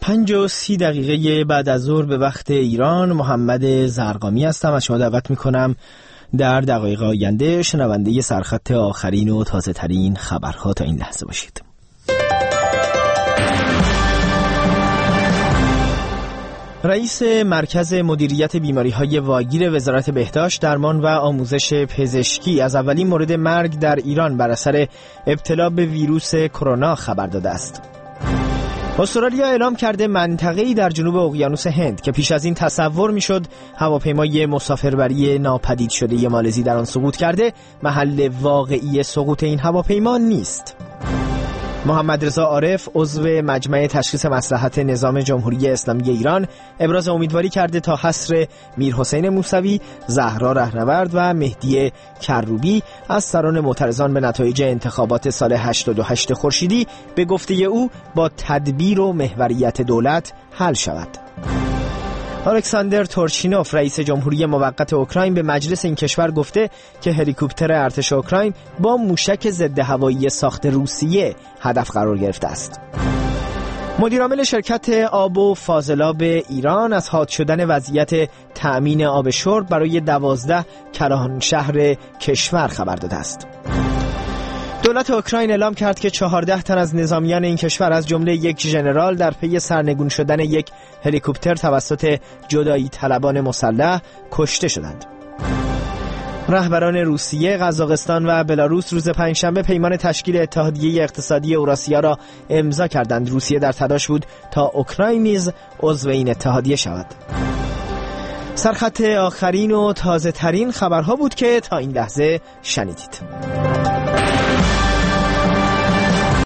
5:30 بعد از ظهر به وقت ایران. محمد زرقامی هستم. از شما دعوت میکنم در دقایق آینده شنونده سرخط آخرین و تازه ترین خبرها تا این لحظه باشید. رئیس مرکز مدیریت بیماری‌های واگیر وزارت بهداشت، درمان و آموزش پزشکی از اولین مورد مرگ در ایران بر اثر ابتلا به ویروس کرونا خبر داده است. استرالیا اعلام کرده منطقه‌ای در جنوب اقیانوس هند که پیش از این تصور می‌شد هواپیمای مسافربری ناپدید شده مالزی در آن سقوط کرده، محل واقعی سقوط این هواپیما نیست. محمد رضا عارف، عضو مجمع تشخیص مصلحت نظام جمهوری اسلامی ایران، ابراز امیدواری کرده تا حصر میرحسین موسوی، زهرا رهنورد و مهدی کروبی از سران معترضان به نتایج انتخابات سال 88 خورشیدی به گفته او با تدبیر و محوریت دولت حل شود. الکساندر تورچینوف، رئیس جمهوری موقت اوکراین، به مجلس این کشور گفته که هلیکوپتر ارتش اوکراین با موشک ضد هوایی ساخت روسیه هدف قرار گرفته است. مدیرعامل شرکت آب و فاضلاب ایران از حاد شدن وضعیت تأمین آب شرب برای 12 کلان شهر کشور خبر داده است. دولت اوکراین اعلام کرد که 14 تن از نظامیان این کشور از جمله یک ژنرال در پی سرنگون شدن یک هلیکوپتر توسط جدایی طلبان مسلح کشته شدند. رهبران روسیه، قزاقستان و بلاروس روز پنجشنبه پیمان تشکیل اتحادیه اقتصادی اوراسیا را امضا کردند. روسیه در تلاش بود تا اوکراین نیز عضو این اتحادیه شود. سرخط آخرین و تازه ترین خبرها بود که تا این لحظه شنیدید.